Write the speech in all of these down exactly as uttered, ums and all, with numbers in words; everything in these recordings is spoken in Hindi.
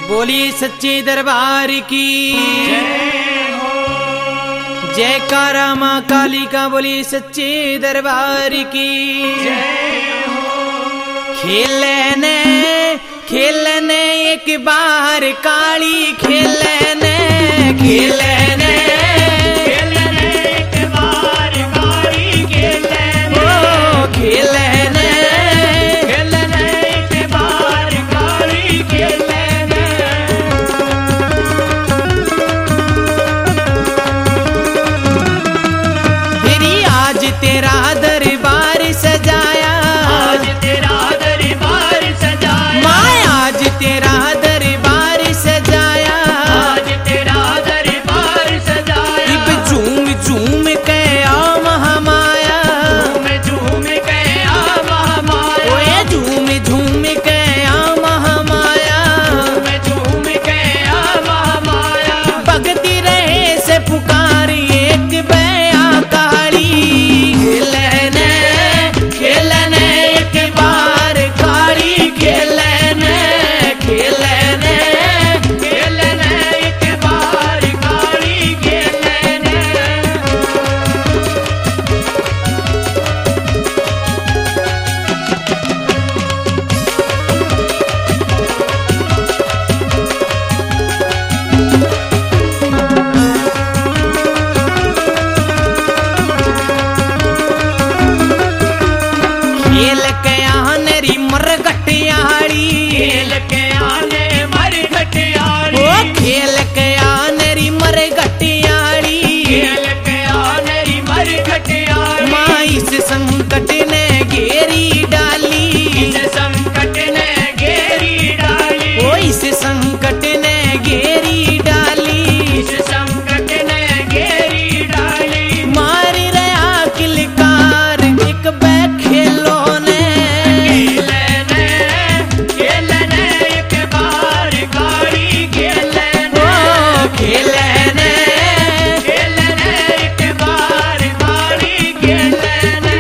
बोली सच्चे दरबार की जयकारा माँ काली का। बोली सच्चे दरबार की खेलने खेलने एक बार काली खेलने खेलने खेलने एक बार काली खेलने ओ खेलने खेलने एक बार काली खेलने फिरी आज तेरा दरबार सजाया आज तेरा दरबार सजाया माँ आज तेरा दरबार सजाया आज तेरा दरबार सजाया इब झूम झूम के आ महामाया झूम झूम के आ महामाया ओए झूम झूम के आ महामाया झूम झूम के आ महामाया भगती रहे से पुकारी एक बया काली खेलने खेलने एक बार काली खेलने खेलने खेलने एक बार काली खेलने खेल के आनरी मरगटियाड़ी खेल के आने मर घटियाली ओ खेल के आनरी मरगटियाड़ी खेल के आने मर घटियाली माँ इस संकट ने घेरी डाली इस संकट ने घेरी डाली ओ इस संकट ने घेरी डाली इस संकट ने घेरी डाली मार रहा किलकार एक बै खेलो ने खेलने खेलने एक बार काली खेलने ओ खेलने खेलने एक बार काली खेलने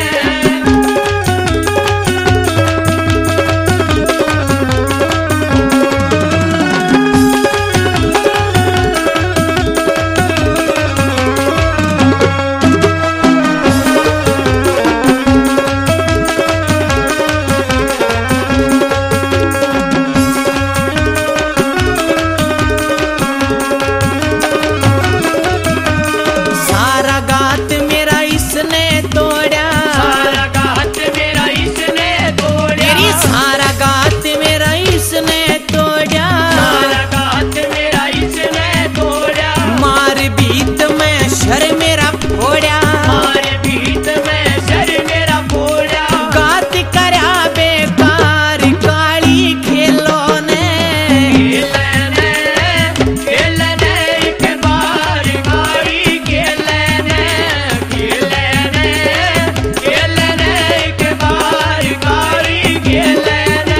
सारा गात मेरा इसने तोड़ा सारा गात मेरा इसने तोड़ा तेरी सारा गात मेरा इसने तोड़ा सारा गात मेरा इसने तोड़ा मार बीत में शर मेरा फोड़ा मारे भीत में सर मेरा फोड़ा गात करा बेकार काली खेलो ने खेलने खेलने एक बार काली खेलने खेलने खेलने एक बार काली खेलने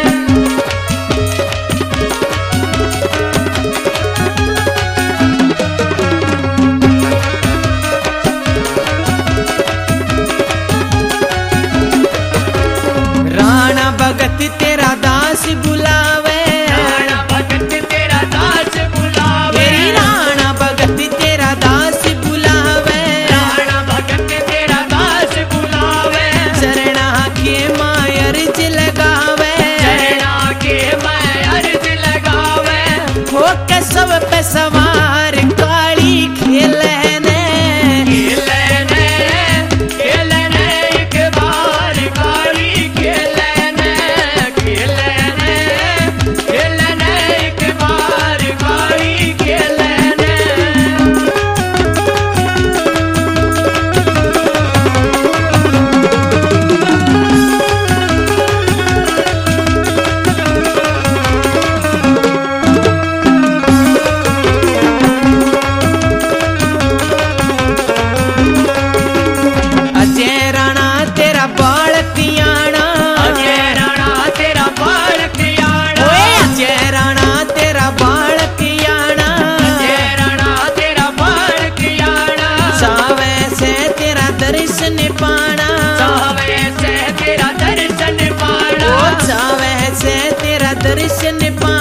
राणा भगत तेरा दास बुलावे राणा भगत तेरा दास बुलावे तेरी राणा भगत तेरा दास बुलावे राणा भगत तेरा दास बुलावे चरणा के मायर्ज लगावे चरणा के मैं अर्ज लगावे हो के सब पे सवार काली खेलने खेलने खेलने एक बार काली खेलने खेलने खेलने एक बार काली खेलने अजय राणा तेरा बालक याना अजय राणा तेरा बालक याना ओए अजय राणा तेरा बालक याना अजय राणा तेरा बालक याना सावे से तेरा दर्शन पाना सावे से तेरा दर्शन पाना ओ सावे से तेरा दर्शन पाना